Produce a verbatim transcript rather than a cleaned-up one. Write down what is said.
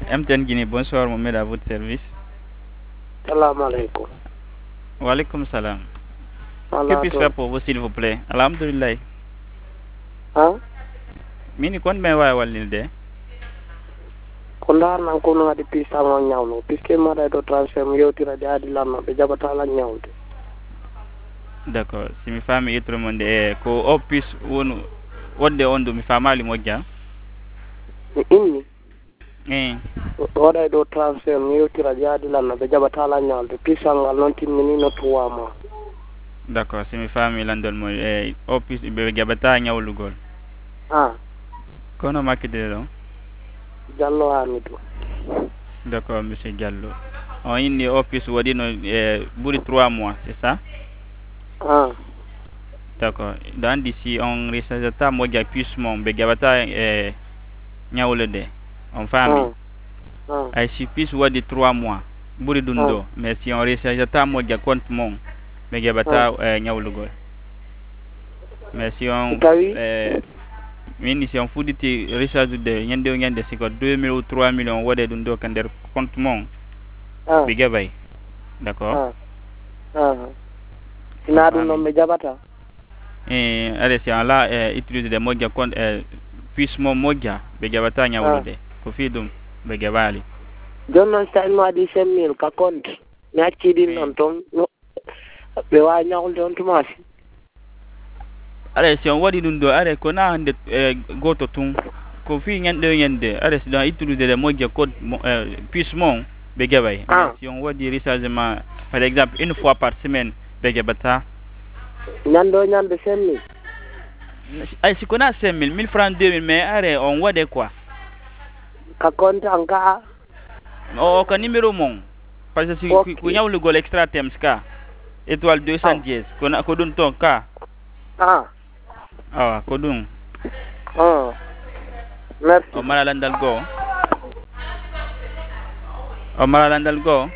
M T N Guinée, bonsoir Mohamed, à votre service. Salam alaikum. Wa alaikum salam. Que Voilà puis-je to. faire pour vous, s'il vous plaît? Alhamdulillah. Ha? Mini kon me wa walilde. Kondar nan ko no adi pista mo nyawno. Piske ma da do transfer mo yotira jadi lanno be jabata la nyawde. D'accord. Si mi fami yetro monde e ko opis wonu wonde ondo mi famali mojja. Ni inni Eh. wada do transfer mo yotira jadi lanno be jabata la nyawde. Pista ngal non timmini no trois mois. D'accord. Si mi fami landol mo e opis be jabata nyawlugol. Ah, Kono makide do. Jallo Hamidou. D'accord, monsieur Diallo. On inni opis wadi no e buri trois mois, c'est ça? Ah, D'accord. Dans d'ici on rechargeta mojja puissement be jabata e nyawlede. On fami. ah, ah, Ay si plus wadi trois mois buri dundo, mais si on rechargeta mojja compte mon be jabata e nyawlugol. Mais si on Tawi? eh min si on fudditi recharge de nyande o nyande siko deux mille ou trois mille on wade dum do kan der compte mon Ah, be gabay. D'accord. ah, ah. Ina dum non be jabata. Eh allez si on la eh, utiliser de mojja compte eh, puissement mojja be jabata nyawlude ko fi dum be gabali. Jonnon style ma di cinq mille ka compte. Mi acci din non ton no be wa nyawde on tumasi. Allez si on wadi dum do are ko na hande eh, goto tun ko fi nyande o nyande allez si on utiliser de mojja code eh, puissement be gabay. Ah. Si on wadi rechargement par exemple une fois par semaine be gabata Nyando nyande cinq mille. ay si kona cinq mille mille francs deux mille mais are on wade quoi Ka compte anka. o ka numéro mon parce que si Okay. ku nyawlu gol extra temps ka étoile deux cent dix ko na ko dun ton ka Ah. ah ko dun Ah. Merci. o mala landal go o mala landal go